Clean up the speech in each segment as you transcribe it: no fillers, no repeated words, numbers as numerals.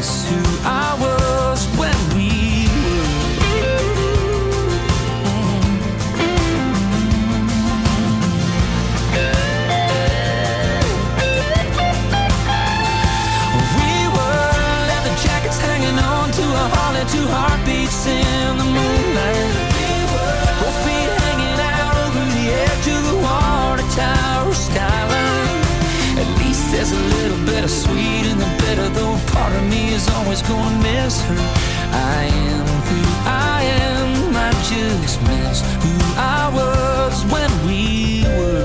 miss who I was when we were leather jackets hanging on to a Harley, two heartbeats in the moonlight. Both feet hanging out over the edge of the water tower skyline. At least there's a little bit of sweet in the bitter, though part of me is always gonna miss her. I am who I am, I just miss who I was when we were.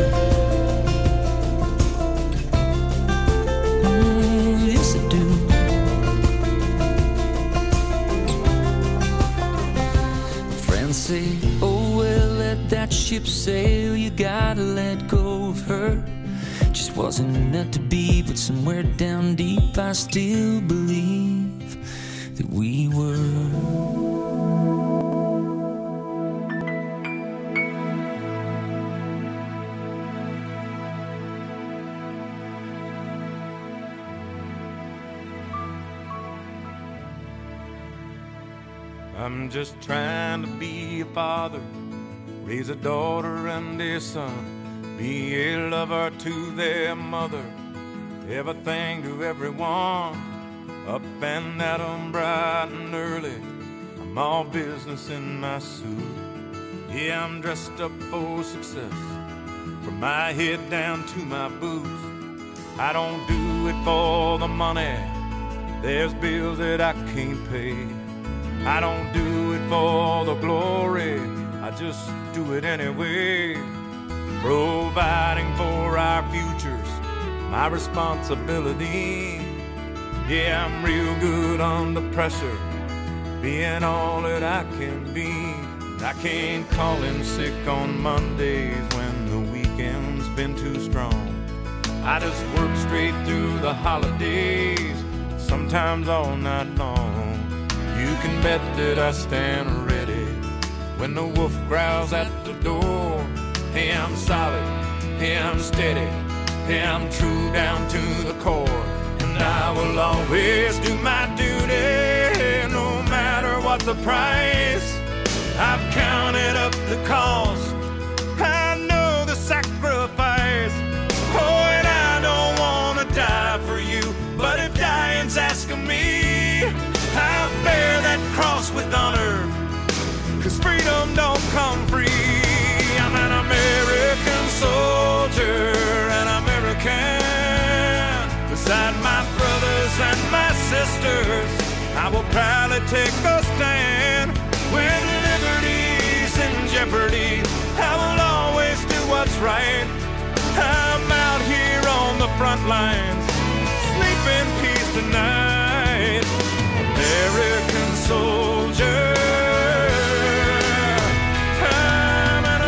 Yes, I do. Friends say, oh well, let that ship sail, you gotta let go of her. Just wasn't meant to be, but somewhere down deep I still believe that we were. I'm just trying to be a father, raise a daughter and a son, be a lover to their mother, everything to everyone, up and at 'em bright and early. I'm all business in my suit. Yeah, I'm dressed up for success, from my head down to my boots. I don't do it for the money, there's bills that I can't pay. I don't do it for the glory, I just do it anyway. Providing for our futures, my responsibility. Yeah, I'm real good under pressure, being all that I can be. I can't call in sick on Mondays when the weekend's been too strong. I just work straight through the holidays, sometimes all night long. You can bet that I stand ready when the wolf growls at the door. Hey, I'm solid, hey, I'm steady, hey, I'm true down to the core. And I will always do my duty, no matter what the price. I've counted up the cost, I know the sacrifice. Oh, and I don't want to die for you, but if dying's asking me, I'll bear that cross with honor, 'cause freedom don't come free. I'm an American soldier, an American. Beside my brothers and my sisters, I will proudly take a stand. When liberty's in jeopardy, I will always do what's right. I'm out here on the front lines, sleep in peace tonight. American soldier, I'm an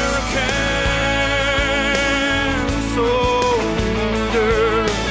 American soldier.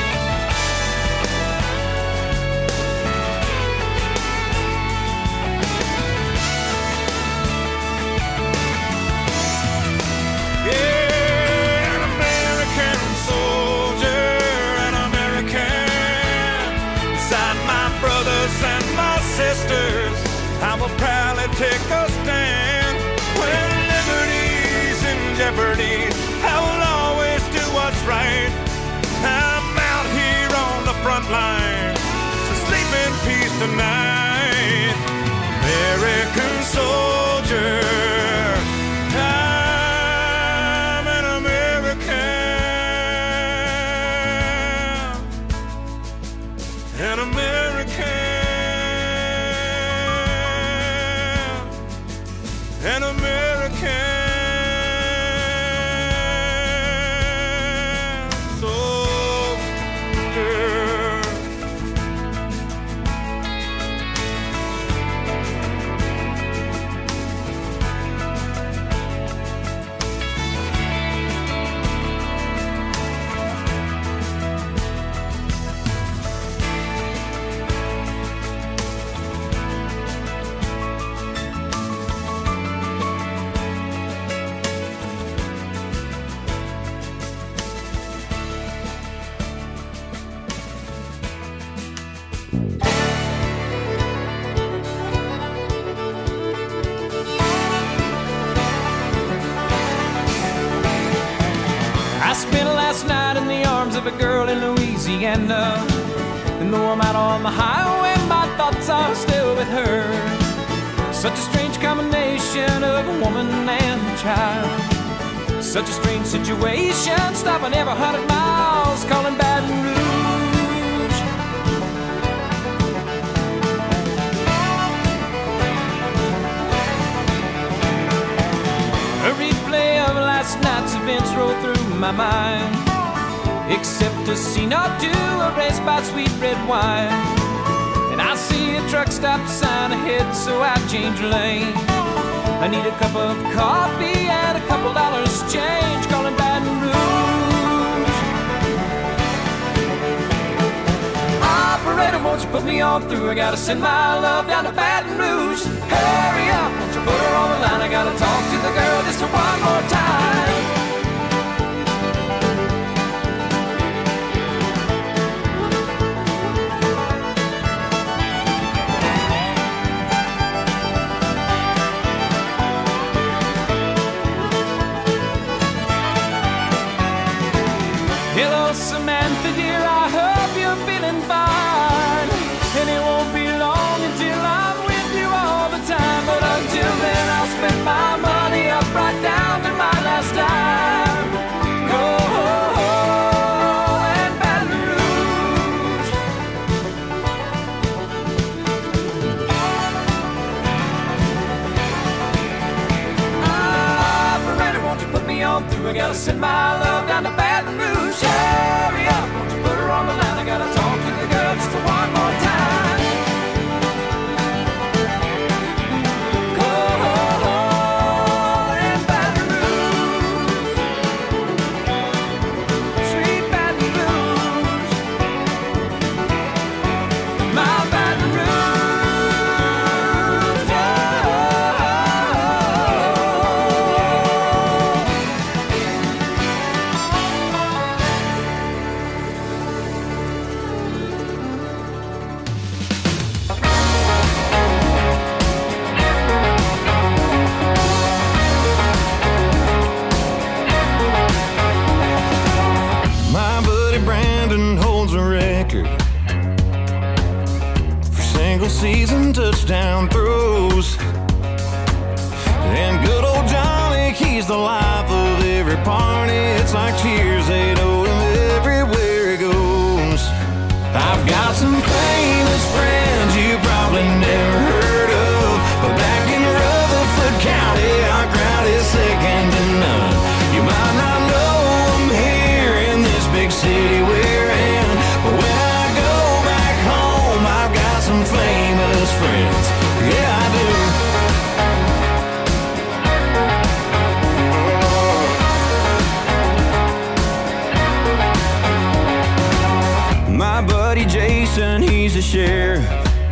Yeah, an American soldier, an American. Beside my brothers and my sisters, I will proudly take a stand. When liberty's in jeopardy, I will always do what's right. I'm out here on the front line, so sleep in peace tonight. American soldier, I'm an American, an American. An American soldier. perfect girl in Louisiana. And though I'm out on the highway, my thoughts are still with her. Such a strange combination of a woman and a child. Such a strange situation, stopping every 100 miles, calling Baton Rouge. A replay of last night's events roll through my mind, except a scene or two erased by sweet red wine. And I see a truck stop sign ahead, so I change lane. I need a cup of coffee and a couple dollars change, calling Baton Rouge. Operator, won't you put me on through? I gotta send my love down to Baton Rouge. Hurry up, won't you put her on the line? I gotta talk to the girl just one more time. Hello, Samantha, dear, I hope you're feeling fine. And it won't be long until I'm with you all the time. But until then, I'll spend my money up right down to my last dime. Go and Baton Rouge. Operator, won't you put me on through? I gotta send my love down to Baton Rouge. Hurry up, won't you put her on the line? I gotta talk to the girl just one more time. Go and Baton Rouge, sweet Baton Rouge, my Baton Rouge. My buddy Brandon holds a record for single season touchdown throws. And good old Johnny, he's the life of every party. It's like cheers, they know him everywhere he goes. I've got some famous friends you probably never heard of, but back in Rutherford County, our crowd is second to none. You might not know them here in this big city we're in, but when I go back home, I've got some famous friends. Yeah, I do. My buddy Jason, he's a sheriff.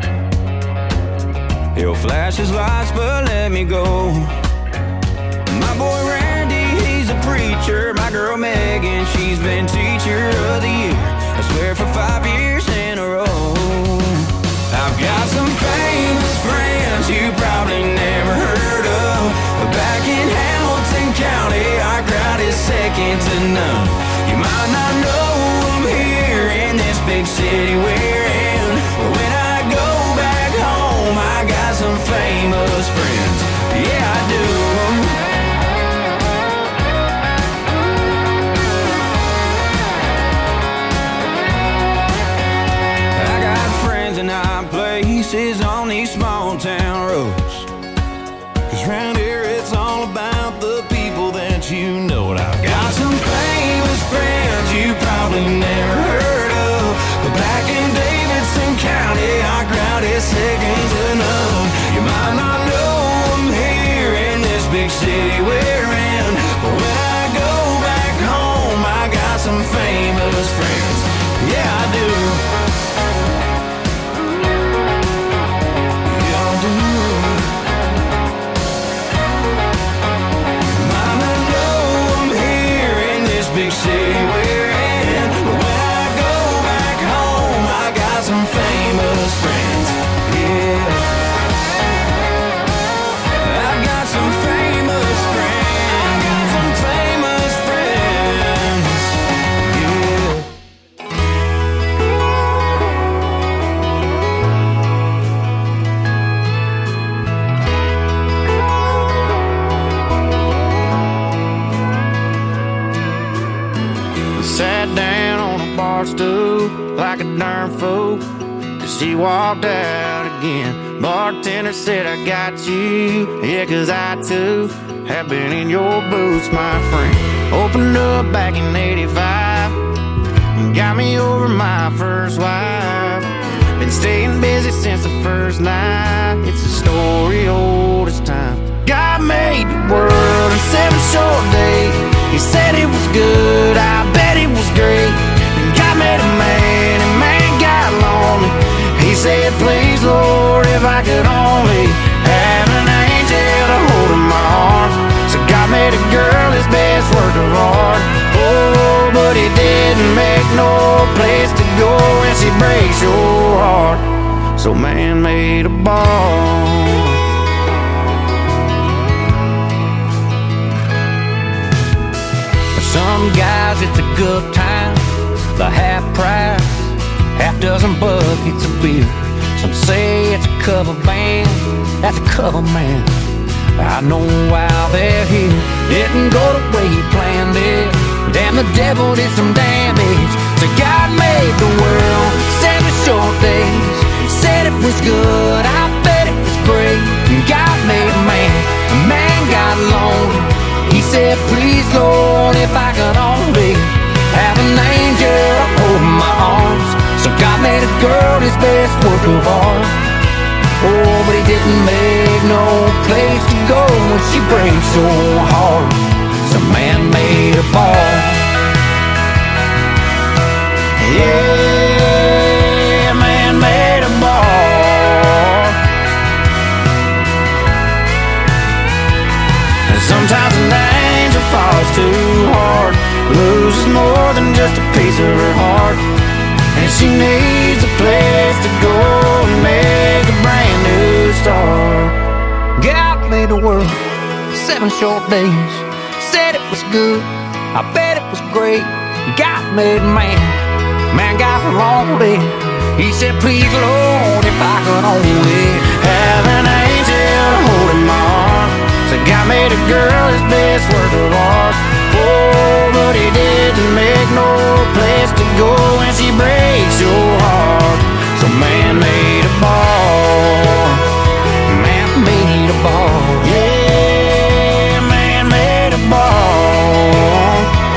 He'll flash his lights, but let me go. My boy Randy, he's a preacher. My girl Megan, she's been teacher of the year, I swear for 5 years in a row. I've got some famous friends you probably never heard of, but back in Hamilton County, our crowd is second to none. You might not know them here in this big city we're in, but when I go back home, I got some famous friends. Yeah, I do. I got friends in high places on these small town roads, 'cause round here it's all about the people that you know. And I've got some famous friends you probably never heard of, but back in Davidson County, our crowd is second to none. You might not know them here in this big city we're in, but when I go back home, I got some famous friends. Yeah, I do. Yeah, I do. like a darn fool. She walked out again. Bartender said, I got you. Yeah, 'cause I too have been in your boots, my friend. Opened up back in 85 and got me over my first wife. Been staying busy since the first night. It's a story old as time. God made the world in 7 short days. He said it was good, I bet it was great. And God made a man, and man got lonely. He said, please, Lord, if I could only have an angel to hold in my arms. So God made a girl his best work of art. Oh, but he didn't make no place to go when she breaks your heart. So man made a barn. For some guys it's a good time, the half price, half dozen buckets of beer. Some say it's a cover band, that's a cover man. I know why they're here. Didn't go the way he planned it. Damn, the devil did some damage. So God made the world 7 short days. Said it was good, I bet it was great. And God made a man got lonely. He said, please, Lord, if I could only have an angel to hold in my arms. So God made a girl his best work of art. Oh, but he didn't make no place to go when she breaks your heart. So man made a ball. Yeah, man made a ball. And sometimes an angel falls too hard, loses more than just a piece of her heart. And she needs a place to go and make a brand new start. God made the world 7 short days. Said it was good, I bet it was great. God made man got lonely. He said, please, Lord, if I could only have an angel to hold in my arms. So God made a girl his best work of art. Oh, but he didn't make no place to go when she breaks your heart. So man made a ball. Man made a ball. Yeah, man made a ball.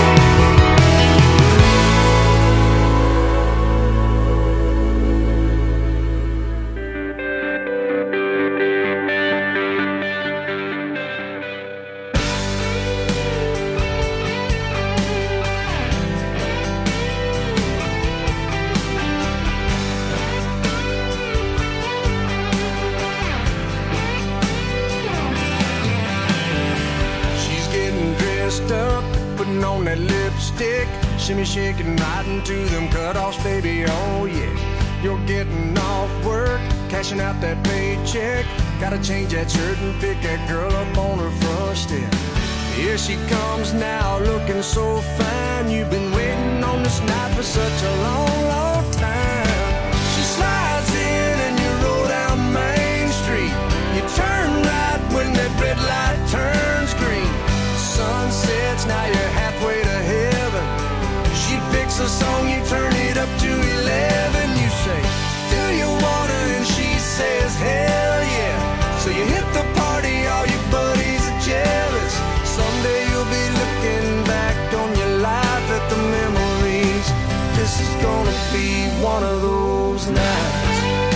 On that lipstick, shimmy shaking right into them cutoffs, baby, oh yeah. You're getting off work, cashing out that paycheck. Gotta change that shirt and pick that girl up on her front step. Here she comes now, looking so fine. You've been waiting on this night for such a long, long time. She slides in and you roll down Main Street. You turn right when that red light turns green. Sun sets, now you're halfway to heaven. She picks a song, you turn it up to 11. You say, do you wanna? And she says, hell yeah. So you hit the party, all your buddies are jealous. Someday you'll be looking back on your life at the memories. This is gonna be one of those nights.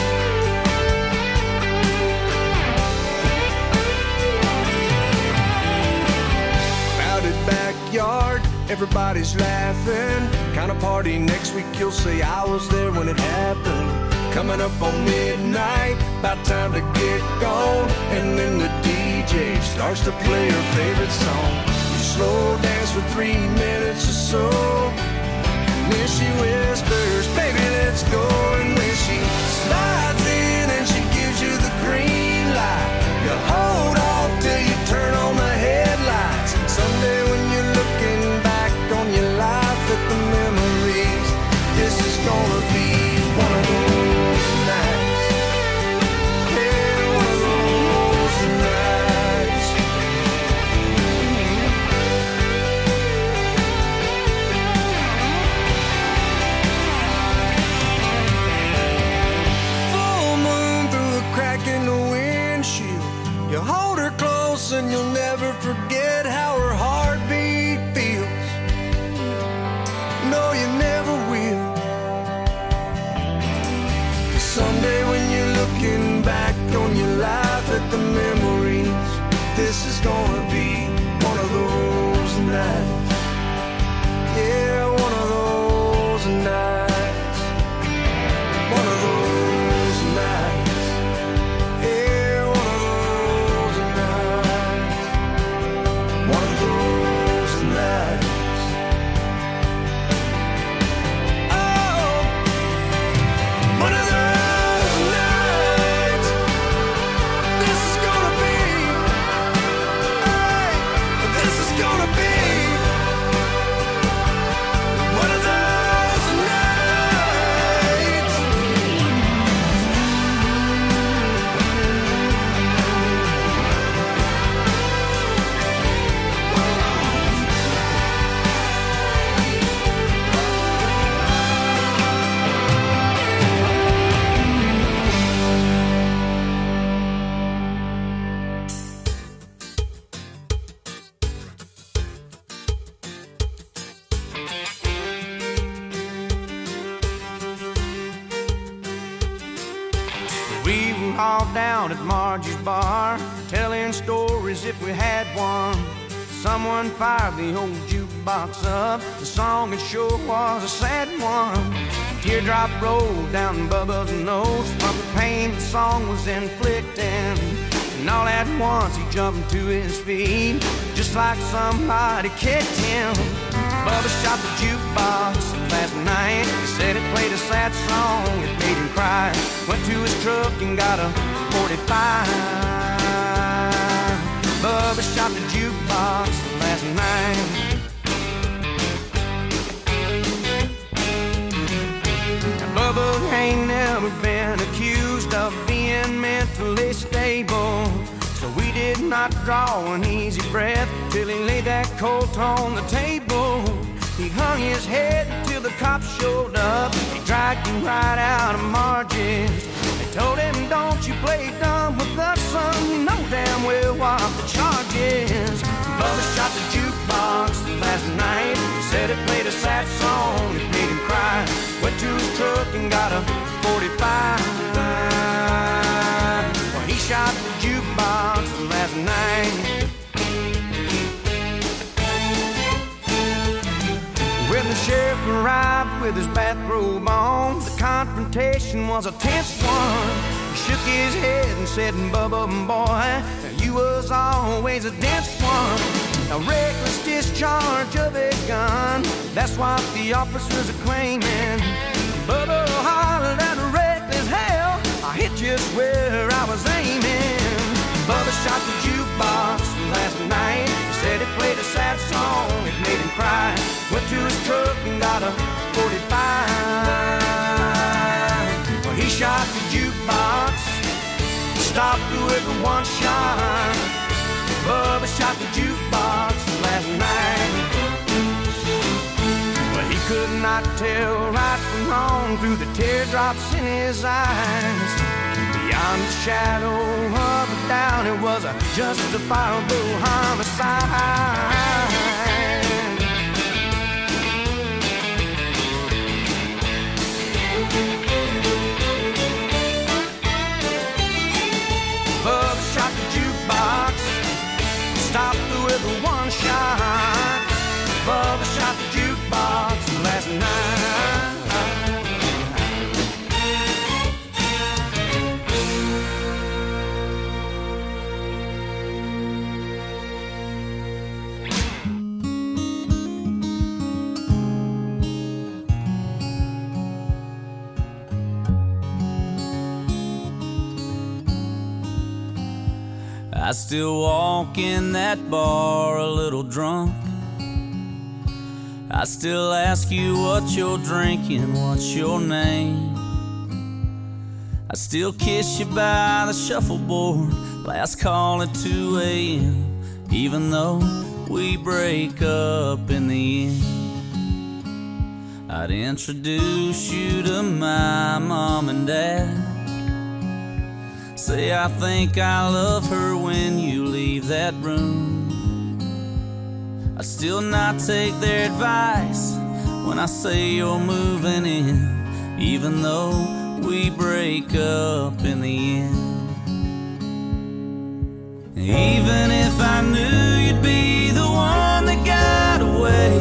Backyard, everybody's laughing. Kind of party next week, you'll say I was there when it happened. Coming up on midnight, about time to get gone. And then the DJ starts to play her favorite song. You slow dance for 3 minutes or so, and then she whispers, baby, let's go. And when she slides in and she gives you the green light, you hold off till you turn on the headlights. Someday when you're looking back on your life at the memories, this is gonna be one of those nights. Yeah, one of those nights. Someday when you're looking back on your life at the memories, this is gonna be one of those nights. Yeah, one of those nights. One of those nights. Yeah, one of those nights. One of those nights. Oh, one of those nights. This is gonna be, hey, this is gonna be one of those nights. We were all down at Margie's bar, telling stories if we had one. Someone fired the old jukebox up. The song it sure was a sad one. Teardrop rolled down Bubba's nose from the pain the song was inflicting. And all at once he jumped to his feet, just like somebody kicked him. Bubba shot the jukebox last night. He said it played a sad song, it made him cry. Went to his truck and got a 45. Bubba shot the jukebox last night. Now, Bubba ain't never been accused of being mentally stable, so we did not draw an easy breath till he laid that Colt on the table. He hung his head till the cops showed up. He dragged him right out of Margie's. They told him, don't you play dumb with us, son. You know damn well what the charge is. Bubba shot the jukebox last night. He said it played a sad song, it made him cry. Went to his truck and got a 45. Well, he shot the jukebox last night. When the sheriff arrived with his bathrobe on, the confrontation was a tense one. He shook his head and said, Bubba, boy, you was always a dense one. A reckless discharge of a gun, that's what the officers are claiming. Bubba hollered at reckless hell, I hit just where I was aiming. Bubba shot the jukebox last night. He said it played a sad song, it made him cry. Went to his truck and got a 45. Well, he shot the jukebox, stopped with one shot. Bubba shot the jukebox last night. Well, he could not tell right from wrong through the teardrops in his eyes. Beyond the shadow of a doubt, it was a justifiable homicide. Bubba shot the jukebox, stopped with one shot. Bubba shot the jukebox last night. I still walk in that bar a little drunk. I still ask you what you're drinking, what's your name. I still kiss you by the shuffleboard, last call at 2 a.m. Even though we break up in the end, I'd introduce you to my mom and dad. Say I think I love her when you leave that room. I still not take their advice when I say you're moving in, even though we break up in the end. Even if I knew you'd be the one that got away,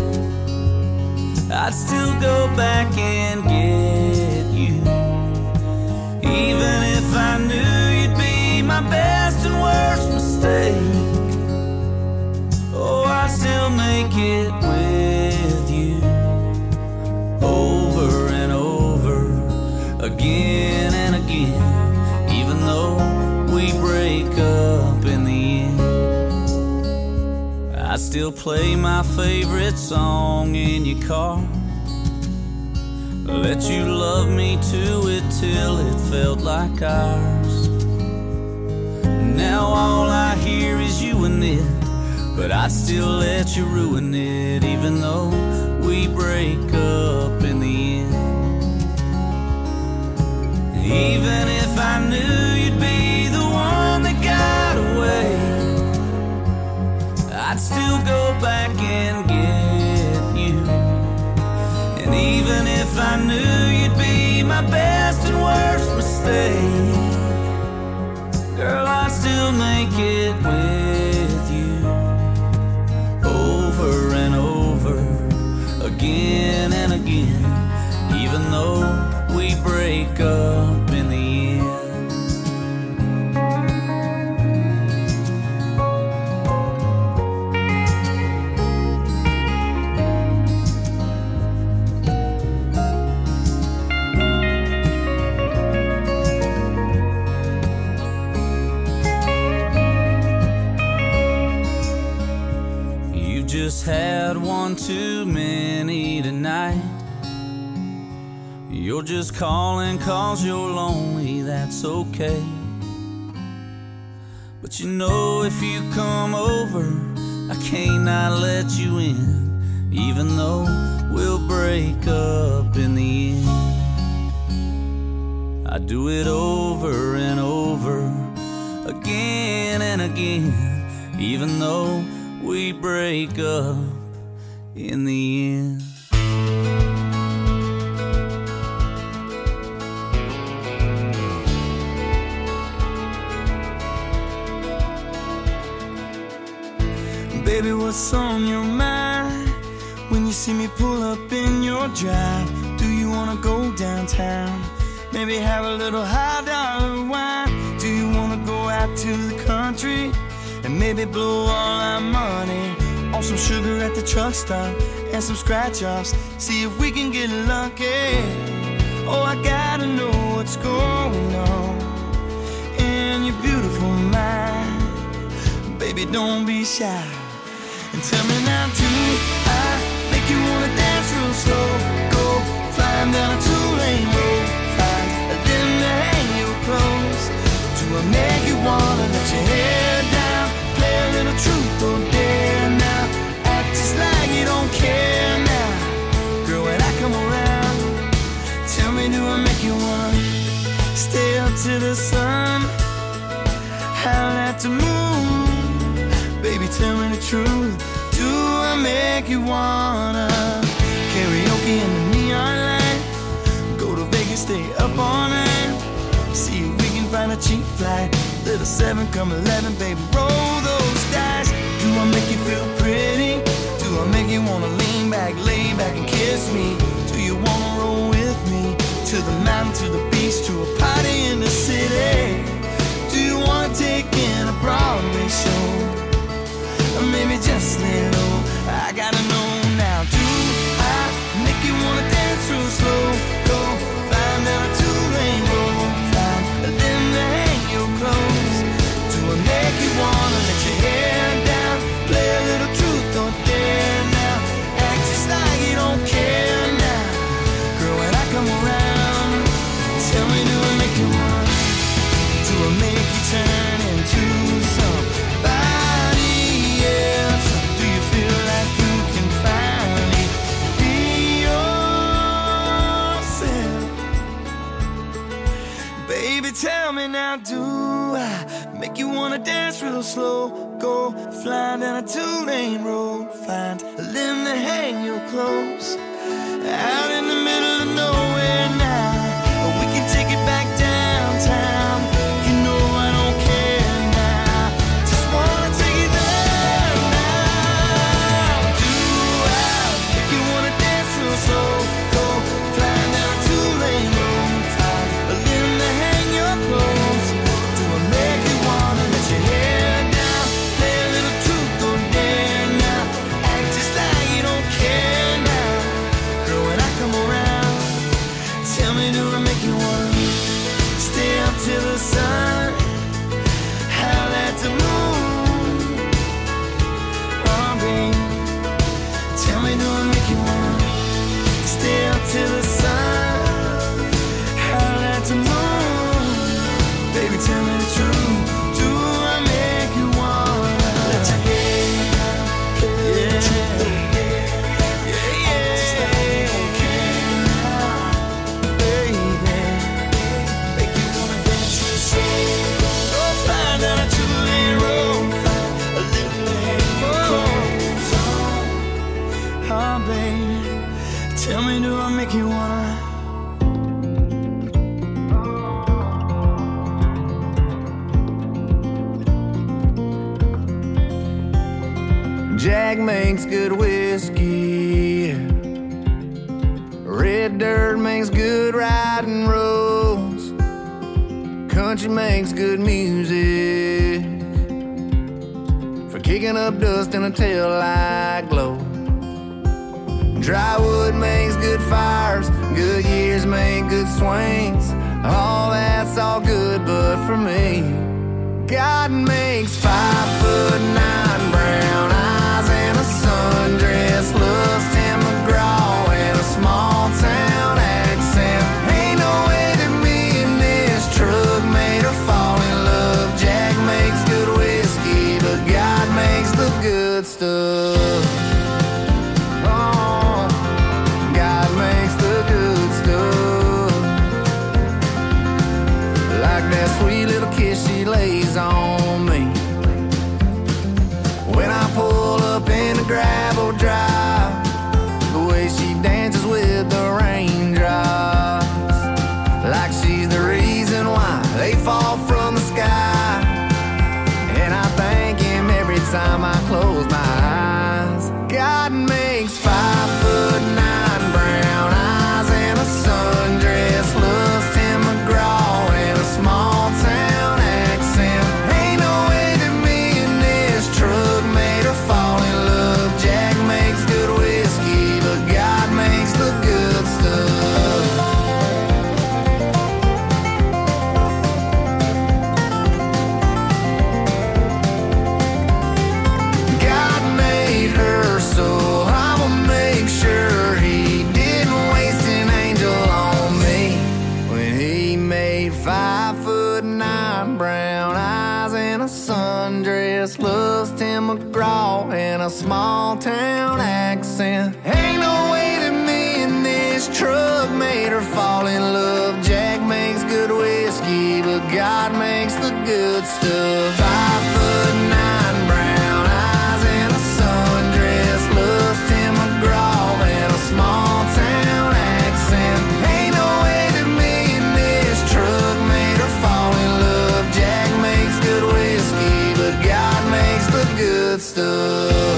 I'd still go back and get you. Even if I knew you'd be my best and worst mistake, oh, I'd still make it with you. Over and over, again and again. Even though we break up in the end, I still play my favorite song in your car, let you love me to it till it felt like ours. Now all I hear is you and it, but I'd still let you ruin it. Even though we break up in the end. Even if I knew you'd be the one that got away, I'd still go back and get you. And even if I knew you'd be my best and worst mistake, girl, I'd still make it with you. Over and over, again and again. Even though we break up in the end. You just had one too many tonight. You're just calling 'cause you're lonely, that's okay. But you know if you come over, I can't not let you in. Even though we'll break up in the end, I do it over and over, again and again. Even though we break up in the end. Baby, what's on your mind when you see me pull up in your drive? Do you wanna go downtown? Maybe have a little high dollar wine? Do you wanna go out to the country and maybe blow all our money on some sugar at the truck stop and some scratch offs? See if we can get lucky. Oh, I gotta know what's going on in your beautiful mind. Baby, don't be shy. And tell me now, do I make you wanna dance real slow? Go flying down a two-lane road, find a limb to hang your clothes. Do I make you wanna let your hair down, play a little truth or dare now? Act just like you don't care now. Girl, when I come around, tell me, do I make you wanna stay up to the sun, howl at the moon? Baby, tell me the truth. Do I make you wanna karaoke in the neon light? Go to Vegas, stay up all night. See if we can find a cheap flight. Little 7, come 11, baby, roll those dice. Do I make you feel pretty? Do I make you wanna lean back, lay back and kiss me? Do you wanna roll with me to the mountain, to the beach, to a party in the city? Do you wanna take in a Broadway show? Or maybe just lay low. I gotta know now. Do I make you wanna dance real slow? Go find down a two-lane road, find a limb to hang your clothes. Do I make you wanna let your hair down, play a little truth or dare now? Act just like you don't care now. Girl, when I come around, tell me, do I make you wanna? Do I make you turn into somebody else? Do you feel like you can finally be yourself? Baby, tell me now, do I make you wanna dance real slow? Go flying down a two-lane road, find a limb to hang your clothes, out in the middle of nowhere now. We me, do I make you wanna stay up till the sun, howl at the moon? Oh, baby, tell me, do I make you wanna stay up till the sun, howl at the moon? Baby, tell me the truth, do I make you wanna let your head out? Tell me, do I make you wanna? Jack makes good whiskey, red dirt makes good riding roads, country makes good music for kicking up dust in a taillight glow. Dry wood makes good fires, good years make good swings. All that's all good, but for me, God makes 5'9" brown eyes and a sundress, loves Tim McGraw and a small town accent. Ain't no way that me and this truck made her fall in love. Jack makes good whiskey, but God makes the good stuff. Sweet little kiss she lays on me when I pull up in a gravel drive, the way she dances with the raindrops, like she's the reason why they fall from the sky. And I thank him every time I close my eyes. God makes 5'9" brown eyes and a sundress, loves Tim McGraw and a small town accent. Ain't no way that me and this truck made her fall in love. Jack makes good whiskey, but God makes the good stuff. God made her, so I'ma make sure he didn't waste an angel on me when he made 5'9" brown eyes and a sundress, loves Tim McGraw and a small town accent. Ain't no way that me and this truck made her fall in love. Jack makes good whiskey, but God makes the good stuff. 5'9" brown eyes and a sundress, loves Tim McGraw and a small town accent. Ain't no way that me and this truck made her fall in love. Jack makes good whiskey, but God makes the good stuff.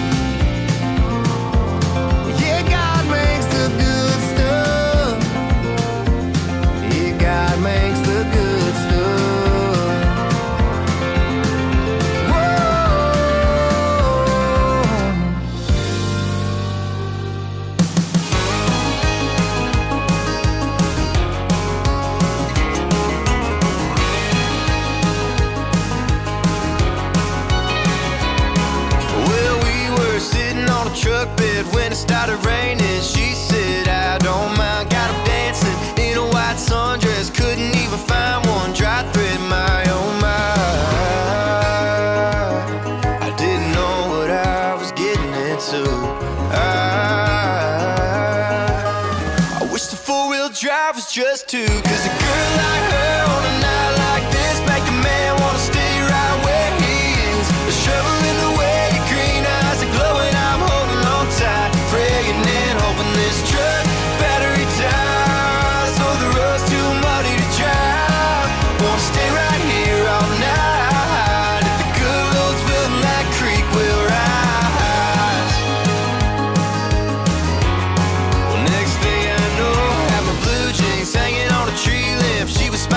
Yeah, God makes the good stuff. Yeah, God makes the good stuff. Well, we were sitting on a truck bed when it started raining. She said, I don't mind. Got him dancing in a white sundress. Couldn't even find one dry thread, my oh my. I didn't know what I was getting into. I wish the four-wheel drive was just two, 'cause a girl like her on a night like this make a man wanna stay right where he is. A shovel in the way, your green eyes are glowing. I'm holding on tight, praying and hoping this truck battery dies, so the road's too muddy to drive. Wanna stay right here all night. If the good road's filling that creek, we'll rise. Well, next thing I know, I had my blue jeans hanging on a tree limb. She was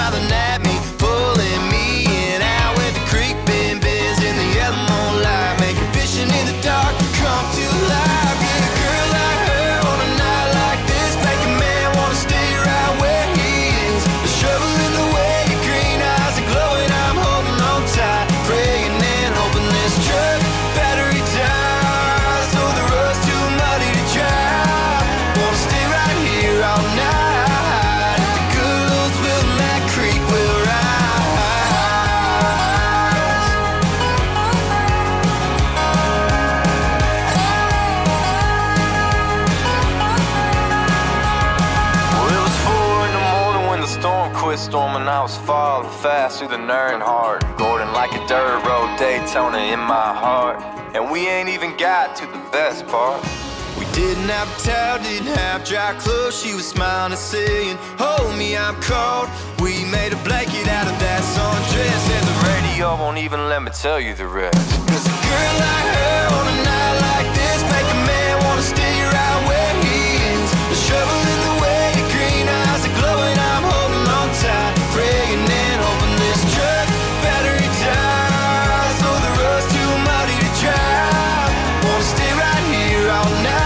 quit storming, I was falling fast through the nerve heart. Gordon like a dirt road, Daytona in my heart. And we ain't even got to the best part. We didn't have a towel, didn't have dry clothes. She was smiling and saying, hold me, I'm cold. We made a blanket out of that sundress, and the radio won't even let me tell you the rest. Cause a girl like her on a night like this make a man wanna stay right where he is. The shovel in the way, the green eyes are glowing. I'm holding on tight, praying and hoping this truck battery dies. Oh, the road's too muddy to drive. Wanna stay right here all night.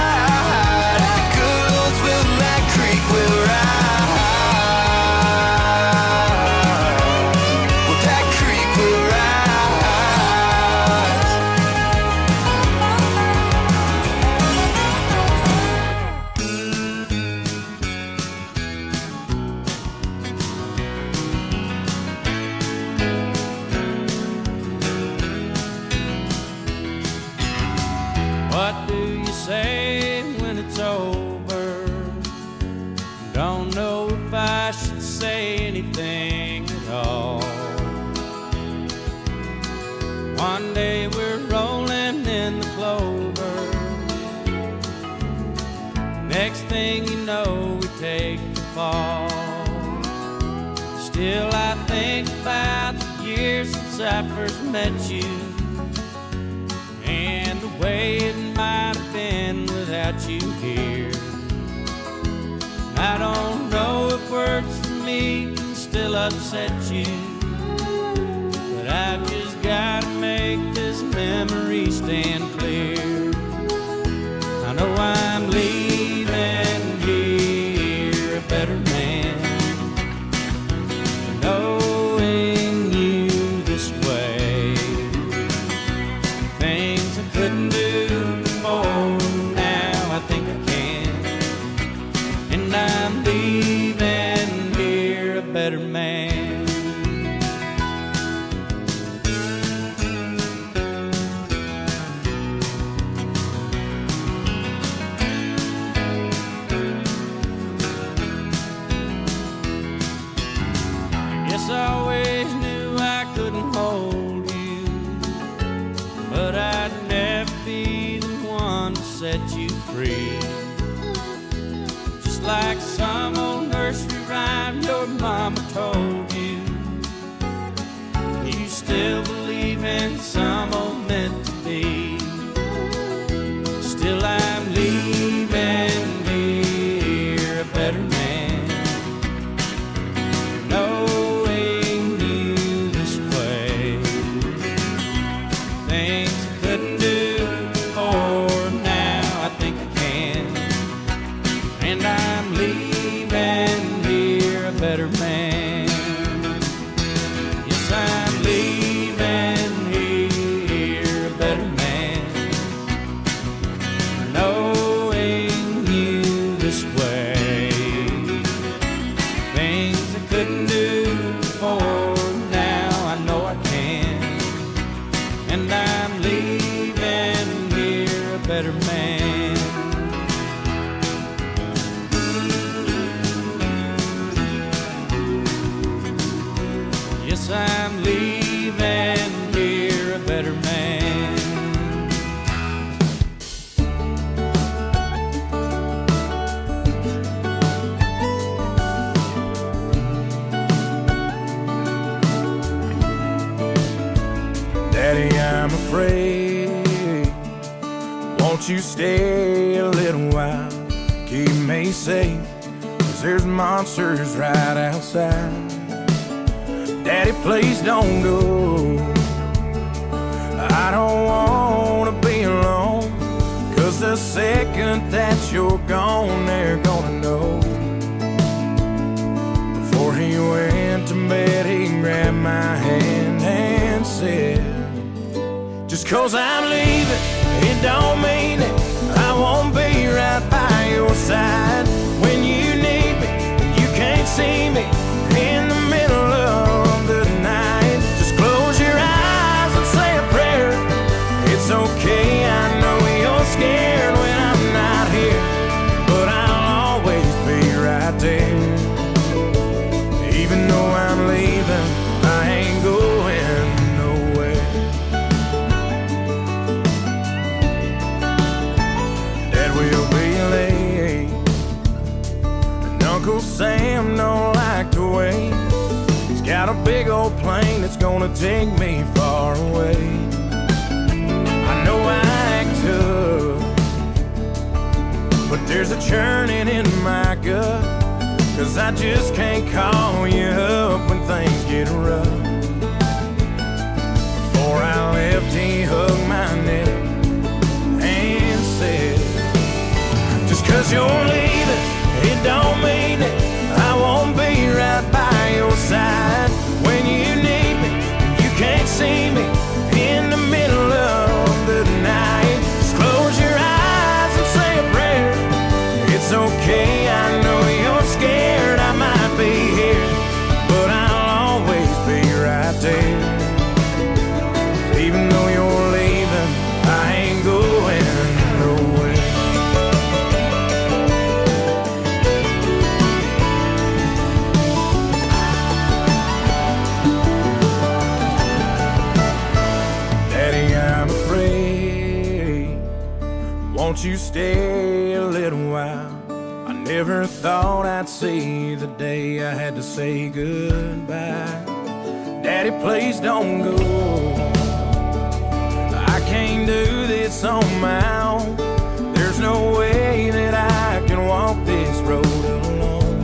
One day we're rolling in the clover. Next thing you know, we take the fall. Still I think about the years since I first met you, and the way it might have been without you here. I don't know if words for me can still upset you, but I've just gotta make this memory stand clear. I know I'm leaving here a better man, knowing you this way. Things I couldn't do before, now I think I can, and I'm leaving here a better man. I always knew I couldn't hold you, but I'd never be the one to set you free. Just like some old nursery rhyme your mama told you, you still believe in some old meant to be. Still I'm leaving here a better man. Better man. Yes, I'm leaving here a better man, knowing you this way. Things I couldn't do before, now I know I can, and I'm leaving here a better man. I'm leaving here a better man. Daddy, I'm afraid. Won't you stay a little while? Keep me safe, 'cause there's monsters right outside. Daddy, please don't go. I don't wanna be alone, 'cause the second that you're gone, they're gonna know. Before he went to bed, he grabbed my hand and said, just 'cause I'm leaving, it don't mean that I won't be right by your side. When you need me, you can't see me in the middle of the night. Just close your eyes and say a prayer. It's okay, I know you're scared when I'm not here, but I'll always be right there. Even got a big old plane that's gonna take me far away. I know I act tough, but there's a churning in my gut, 'cause I just can't call you up when things get rough. Before I left, he hugged my neck and said, just 'cause you're leaving, it don't mean it I won't be right by your side. When you need me, you can't see me in the middle of the night. Just close your eyes and say a prayer. It's okay, I know you're scared I might be here, but I'll always be right there. Even though you're leaving, I ain't going nowhere. Daddy, I'm afraid, won't you stay a little while? I never thought I'd see the day I had to say goodbye. Daddy, please don't go. I can't do this on my own. There's no way that I can walk this road alone.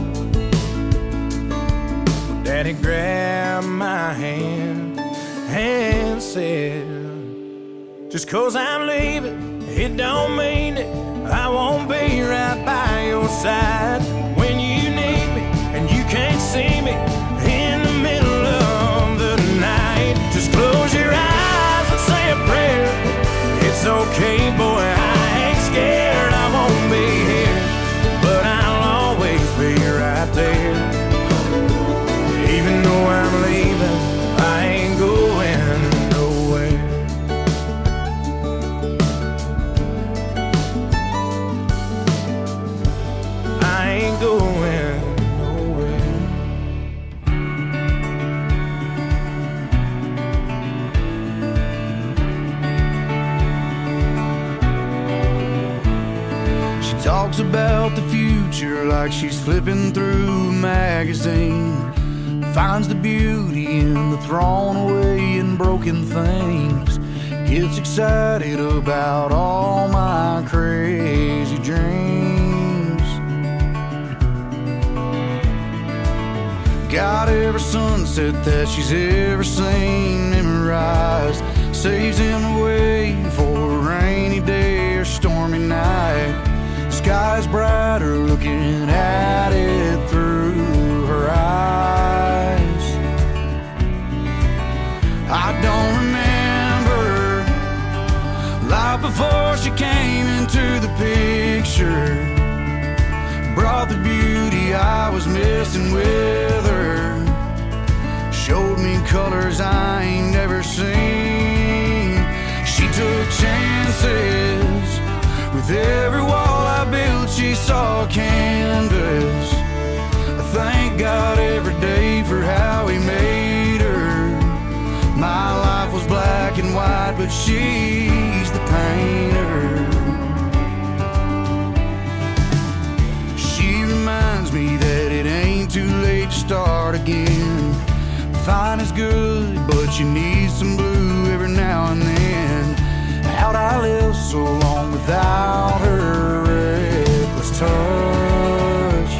Daddy grabbed my hand and said, just 'cause I'm leaving, it don't mean it I won't be right by your side. When you need me and you can't see me in the middle of the night, just close your eyes and say a prayer. It's okay, boy, I ain't scared I won't be here, but I'll always be right there. Even though I'm leaving, I ain't going nowhere. I ain't going nowhere. She talks about the future like she's flipping through a magazine, finds the beauty in the thrown away and broken things, gets excited about all my crazy dreams. Got every sunset that she's ever seen memorized, saves him away for a rainy day or stormy night. Sky's brighter looking at it through her eyes. I don't remember life before she came into the picture, brought the beauty I was missing with her, showed me colors I ain't never seen. She took chances with every wall I built. She saw canvas. I thank God every day for how he made her. My life was black and white, but she's the painter. She reminds me that it ain't too late to start again. Fine is good, but you need some blue every now and then. How'd I live so long without her reckless touch?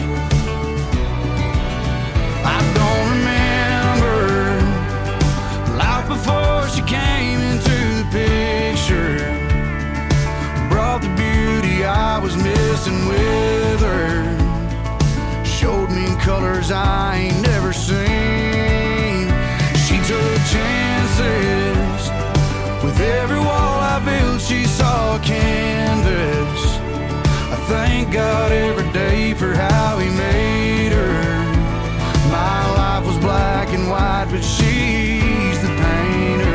I don't remember life before she came into the picture, brought the beauty I was missing with her, showed me colors I ain't never seen. She took chances with every wall I built. She saw canvas. I thank God every day for how he made her. My life was black and white, but she's the painter.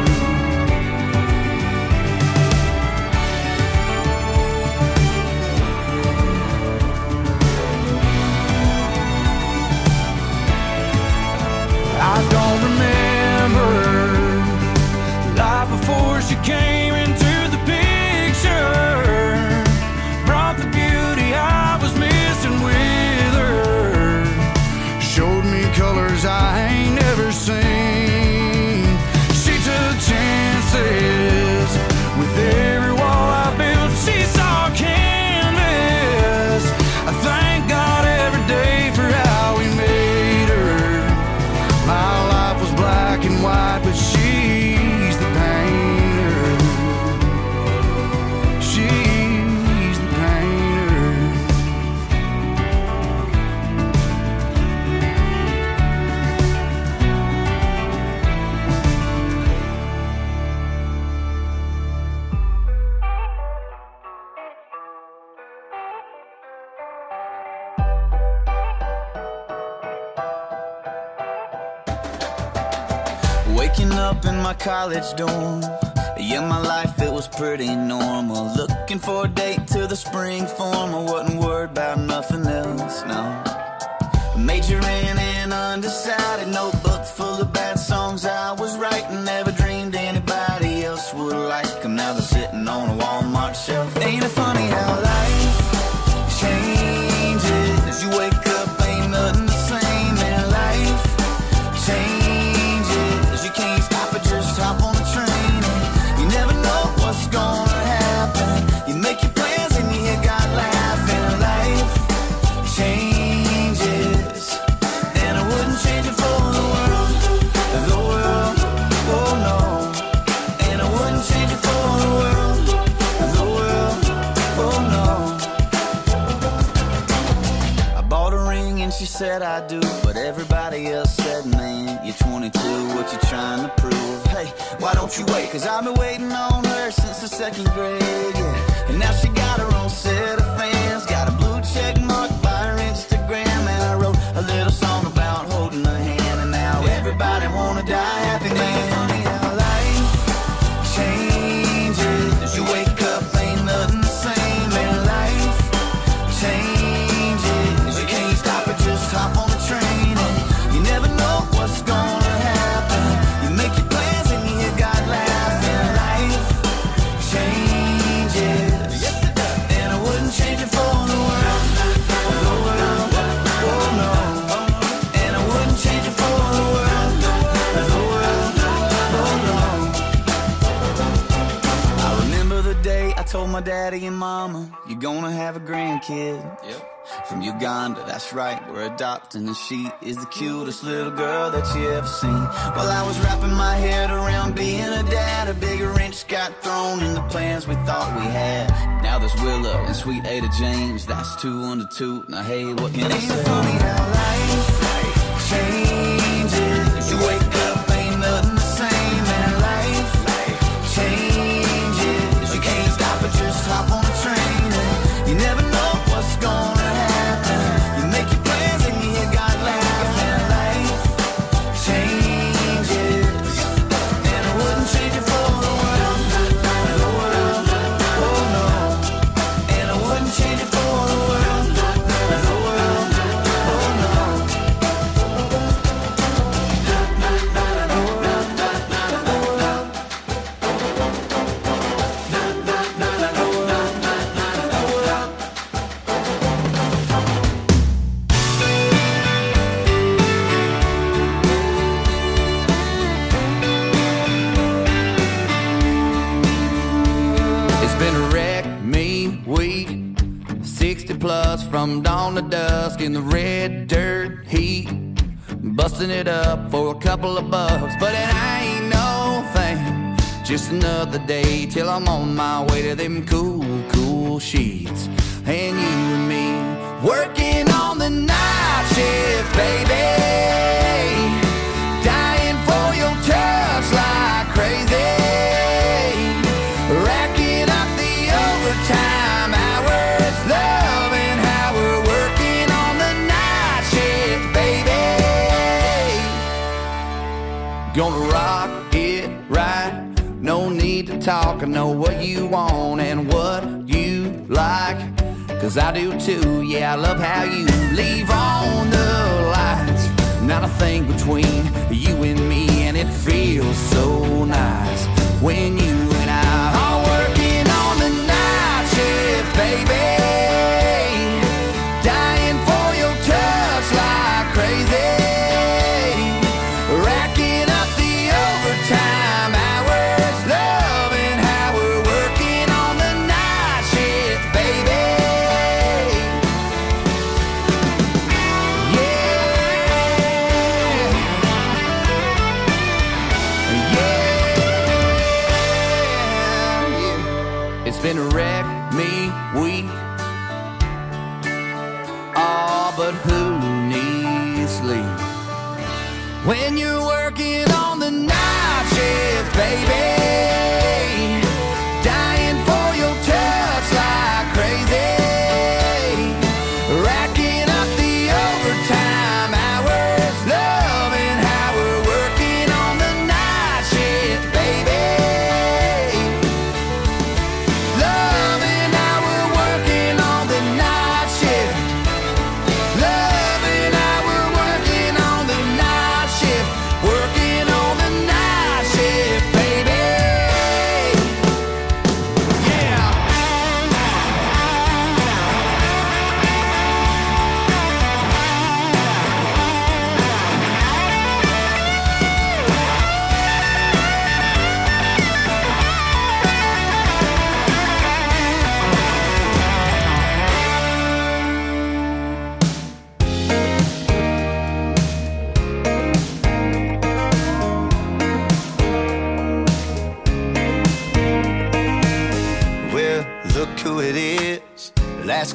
I don't remember life before she came into the picture, brought the beauty I was missing with her, showed me colors I ain't never Waking up in my college dorm. Yeah, my life, it was pretty normal. Looking for a date to the spring form. I wasn't worried about nothing else, no. Majoring in undecided, notebook full of bad songs I was writing. Never dreamed anybody else would like them. Now they're sitting on a Walmart shelf. Ain't it funny how life changes? You wake up, ain't nothing the same. And life changes. You can't stop it, just hop on the train. You never know what's gonna happen. You make your plans and you hear God laughing. Life changes, and I wouldn't change it for the world, oh no. And I wouldn't change it for the world, oh no. I bought a ring and she said I do, but everybody else said, man, you're 22, what you trying to prove? Hey, why don't you wait? Cause I've been waiting on her since the second grade, yeah. And now she got her own set of fans. Got a blue check mark by her Instagram. And I wrote a little song about holding her hand. And now everybody wanna die happy, man. Funny how life changes. You wake up, ain't nothing the same. And life changes. You can't stop it, just hop on the train. And you never know what's gonna happen. You make your plans and you hear God laughing. Life changes, and I wouldn't change it for the world, oh no. And I wouldn't change it for the world, oh no. I remember the day I told my daddy and mama, you're gonna have a grandkid. Yep. From Uganda, that's right, we're adopting. And she is the cutest little girl that you ever seen. While I was wrapping my head around being a dad, a bigger wrench got thrown in the plans we thought we had. Now there's Willow and sweet Ada James, that's 2 under 2. Now hey, what can I say? Ain't it funny how life changes? You wake up, ain't nothing the same. And life changes. You can't stop it, just hop on the train. And you never know what's gonna happen. You make your plans and you hear God laughing. Life changes, and I wouldn't change it for the world, oh no. And I wouldn't change it for the world, oh no. It's been a wreck, me, week, 60 plus from dawn to dusk in the red dirt heat, busting it up for a couple of bucks. But it ain't no thing, just another day till I'm on my way to them cool, cool sheets. And you and me working on the night shift, baby, dying for your touch like crazy, racking up the overtime hours, loving how we're working on the night shift, baby. Gonna rock it right, no need to talk. I know what you want and what you like, cause I do too. Yeah, I love how you leave on the lights, not a thing between you and me. And it feels so nice when you and I are working on the night shift, baby, dying for your touch like crazy, racking up the overtime hours, loving how we're working on the night shift, baby. It's been a wreck, me, week. Oh, but who needs sleep when you're working on the night shift, baby, dying for your touch like crazy, racking up the overtime hours, loving how we're working on the night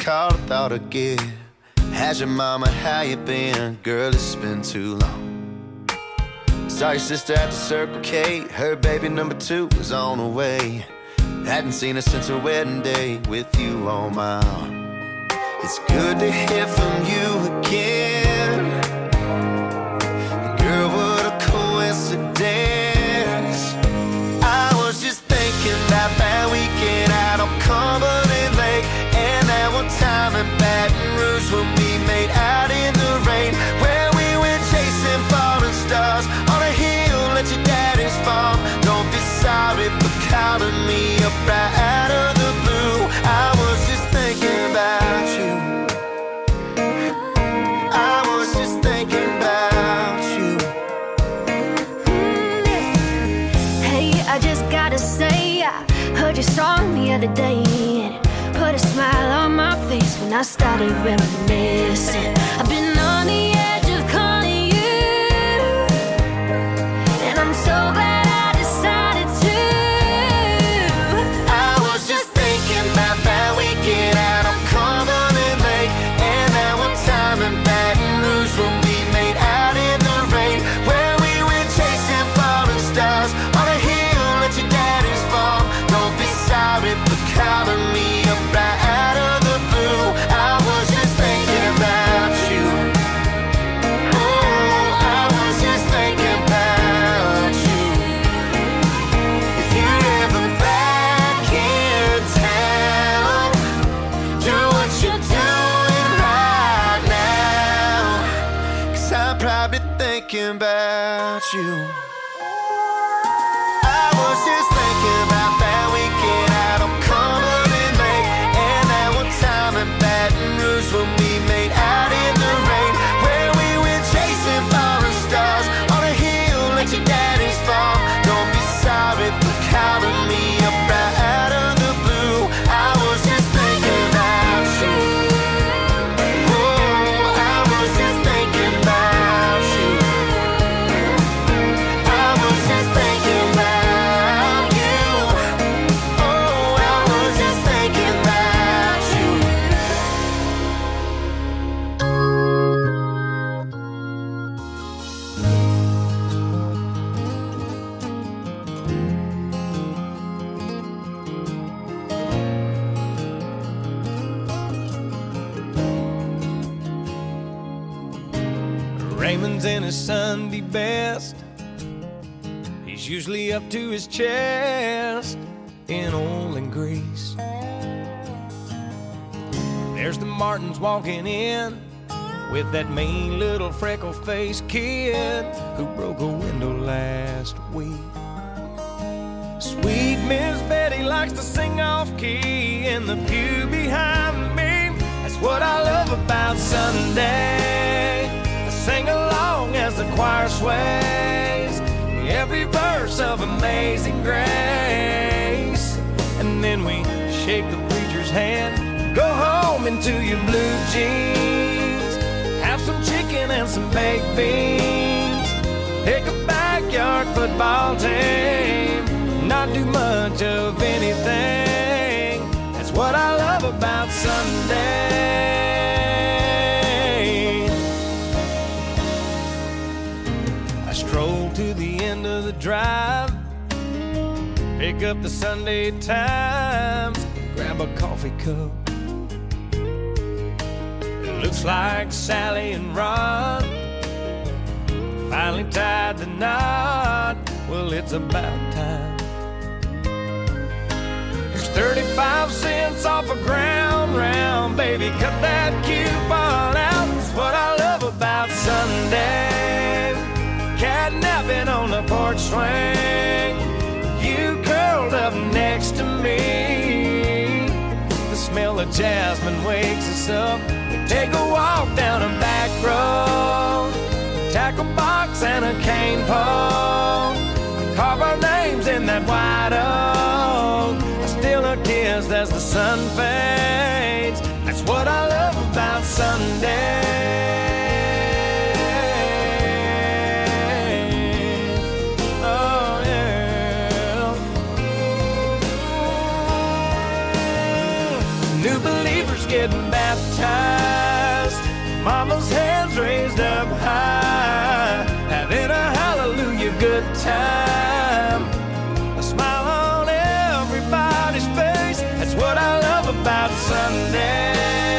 called, I thought I'd get. How's your mama, how you been? Girl, it's been too long. Saw your sister at the Circle K. Her baby number 2 was on the way. Hadn't seen her since her wedding day with you on my arm. It's good to hear from you again. Girl, what a coincidence. I was just thinking about that weekend out on Cumberland Lake, and that one time in Baton Rouge when we made out in the rain, where we went chasing falling stars on a hill at your daddy's farm. Don't be sorry for calling me up right out of the blue. I was just thinking about you. I was just thinking about you. Hey, I just gotta say, I heard your song the other day, and it put a smile on my face when I started reminiscing. I've been on the edge of calling you, and I'm so glad I decided to. I was just thinking about that weekend out on Cumberland Lake, and that one time in Baton Rouge when we made out in the rain, where we went chasing falling stars on a hill at your daddy's farm. Don't be sorry for calling me up right out of the blue. I was just thinking about you. Oh, I was just thinking about you. If you're ever back in town, do what you're doing right now, 'cause I'm probably thinking about you. I was just thinking about that weekend out on Cumberland Lake, and that one time in Baton Rouge when we made out in the rain, where we went chasing falling stars on a hill at your daddy's farm. Don't be sorry for calling me up right out of the blue. I was just thinking about you. Oh, I was just thinking about you. I was just thinking about you. Oh, I was just thinking about you. Raymond's in his Sunday best. He's usually up to his chest in oil and grease. There's the Martins walking in with that mean little freckle-faced kid who broke a window last week. Sweet Miss Betty likes to sing off-key in the pew behind me. That's what I love about Sunday. I sing along as the choir sways every verse of Amazing Grace. And then we shake the preacher's hand, go home into your blue jeans, have some chicken and some baked beans, pick a backyard football team, not do much of anything. That's what I love about Sunday. I stroll to the end of the drive, pick up the Sunday Times, grab a coffee cup. It looks like Sally and Ron finally tied the knot. Well, it's about time. Here's 35 cents off a ground round, baby, cut that coupon out. It's what I love about Sunday. Catnapping on the porch swing, you curled up next to me. The smell of jasmine wakes us up. We take a walk down a back road, tackle box and a cane pole, carve our names in that white oak. I steal a kiss as the sun fades. That's what I love about Sunday. Oh yeah. New believers get getting baptized. Mama's hands raised up high, having a hallelujah good time. A smile on everybody's face, that's what I love about Sunday.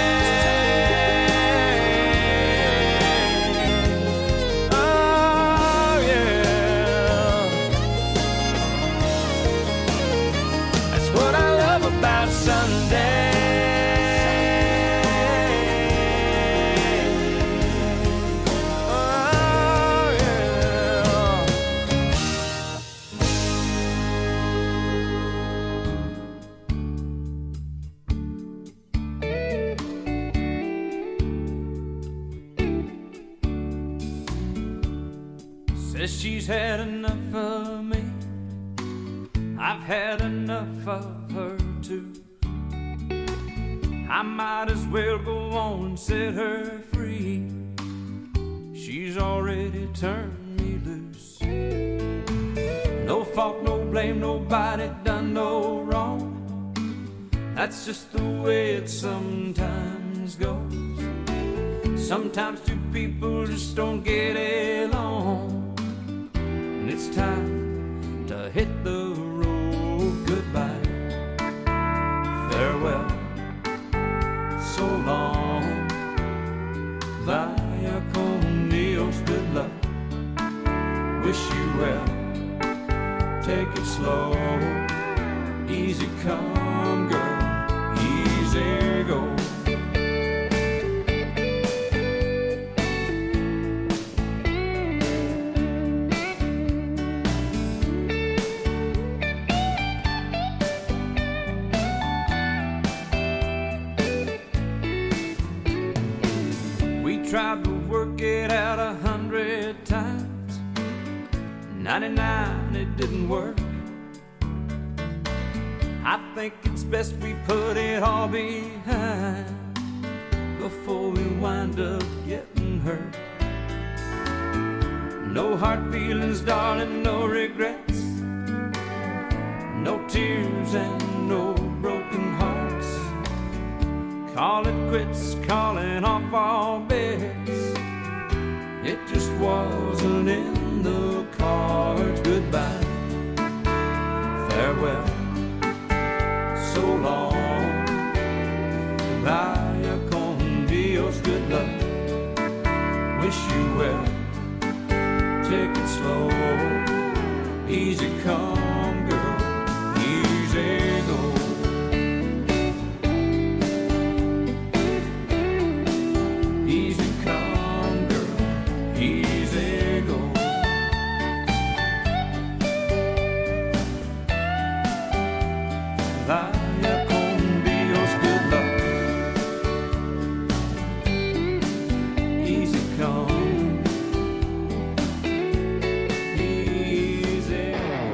Oh yeah, that's what I love about Sunday. Says she's had enough of me, I've had enough of her too. I might as well go on and set her free. She's already turned me loose. No fault, no blame, nobody done no wrong. That's just the way it sometimes goes. Sometimes two people just don't get along. It's time to hit the road. Goodbye, farewell, so long. Vaya con Dios, good luck. Wish you well. Take it slow. Easy come, girl. Easy go. Tried to work it out 100 times. 99, it didn't work. I think it's best we put it all behind before we wind up getting hurt. No hard feelings, darling, no regrets. No tears and no broken hearts. Call it quits, calling off all bets. It just wasn't in the cards. Goodbye, farewell, so long. Vaya con Dios, good luck. Wish you well. Take it slow. Easy come, girl. Easy go. Vaya con Dios, good luck. Easy come, easy.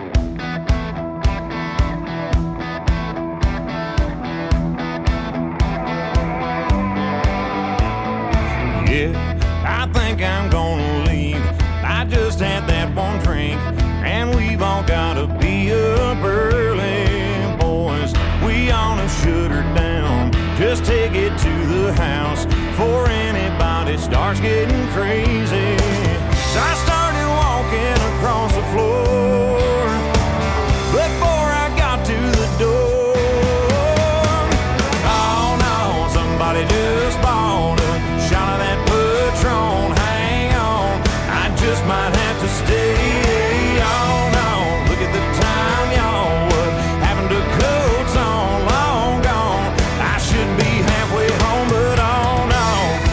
Yeah, I think I'm gonna leave. I just had that one drink, and we've all gotta be up early. We ought to shut her down. Just take it to the house before anybody starts getting crazy. So I started walking across the floor before I got to the door. Oh no, somebody just bought a shot of that Patron. Hang on, I just might have to stay. Oh no, look at the time, y'all. What happened to coats on? Long gone. I should be halfway home, but oh no.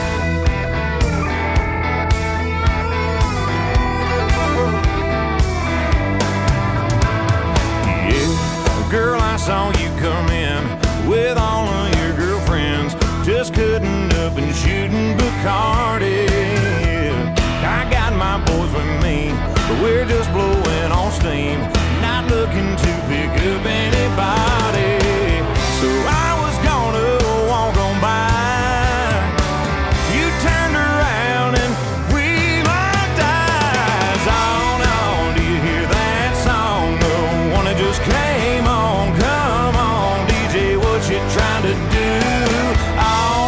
Yeah, girl, I saw you come in with all of your girlfriends, just cutting up and shooting Bacardi. I got my boys with me, but we're just blowing on steam, not looking to pick up anybody. So I was gonna walk on by. You turned around and we locked eyes. On, do you hear that song? The one that just came on. Come on, DJ, what you trying to do? Oh,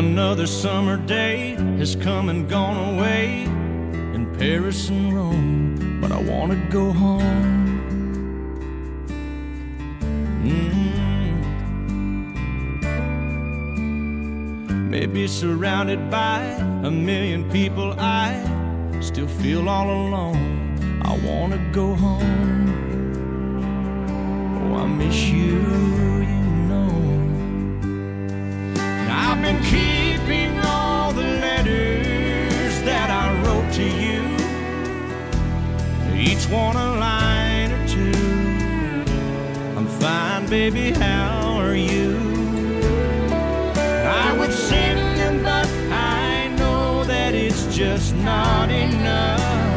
Another summer day has come and gone away in Paris and Rome, but I want to go home. Maybe surrounded by a million people, I still feel all alone. I want to go home. Oh, I miss you, you know. I've been keeping all the letters that I wrote to you, each one a line or two. I'm fine, baby, how are you? I would send them, but I know that it's just not enough.